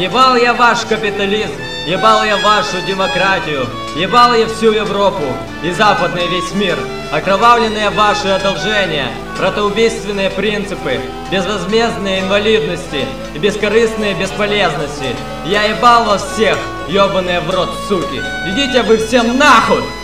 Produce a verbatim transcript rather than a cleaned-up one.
Ебал я ваш капитализм, ебал я вашу демократию, ебал я всю Европу и западный весь мир. Окровавленные ваши одолжения, братоубийственные принципы, безвозмездные инвалидности и бескорыстные бесполезности. Я ебал вас всех, ебаные в рот суки. Идите вы всем нахуй!